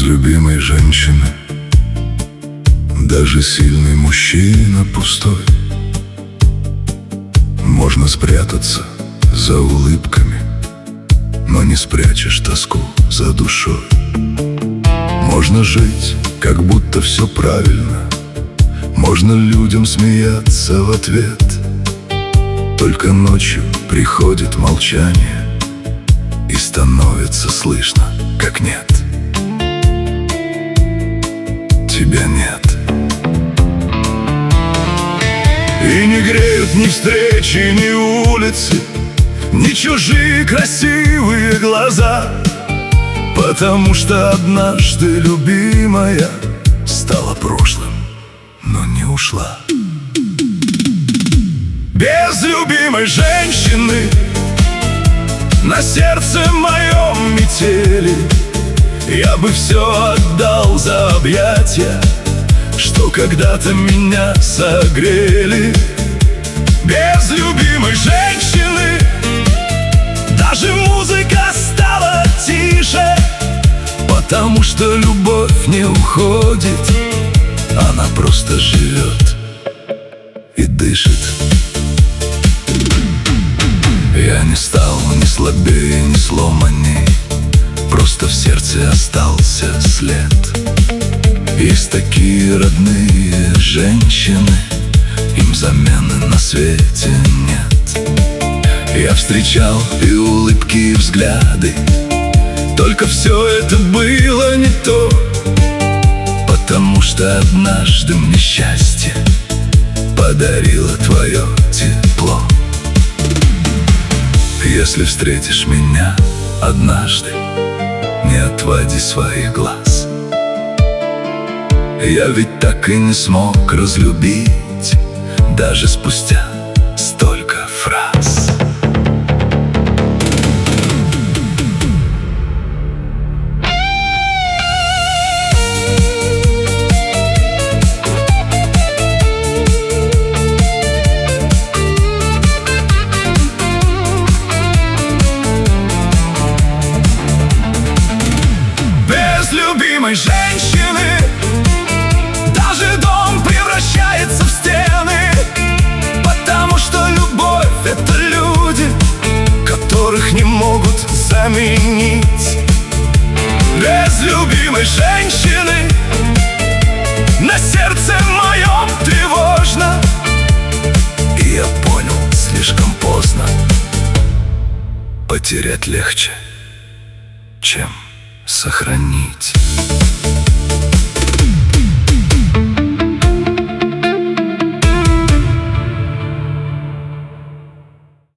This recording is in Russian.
любимой женщины даже сильный мужчина пустой. Можно спрятаться за улыбками, но не спрячешь тоску за душой. Можно жить, как будто все правильно, можно людям смеяться в ответ. Только ночью приходит молчание, и становится слышно, как нет. Тебя нет. И не греют ни встречи, ни улицы, ни чужие красивые глаза, потому что однажды любимая стала прошлым, но не ушла. Без любимой женщины на сердце моем метели, я бы все отдал за объятия, что когда-то меня согрели. Без любимой женщины даже музыка стала тише, потому что любовь не уходит, она просто живет и дышит. Я не стал ни слабее, ни сломанней, просто в сердце остался след. Есть такие родные женщины, им замены на свете нет. Я встречал и улыбки, и взгляды, только все это было не то, потому что однажды мне счастье подарило твое тепло. Если встретишь меня однажды, не отводи своих глаз. Я ведь так и не смог разлюбить, даже спустя столько фраз. Без любимой женщины даже дом превращается в стены, потому что любовь — это люди, которых не могут заменить. Без любимой женщины на сердце моем тревожно, и я понял слишком поздно: потерять легче, чем сохранить.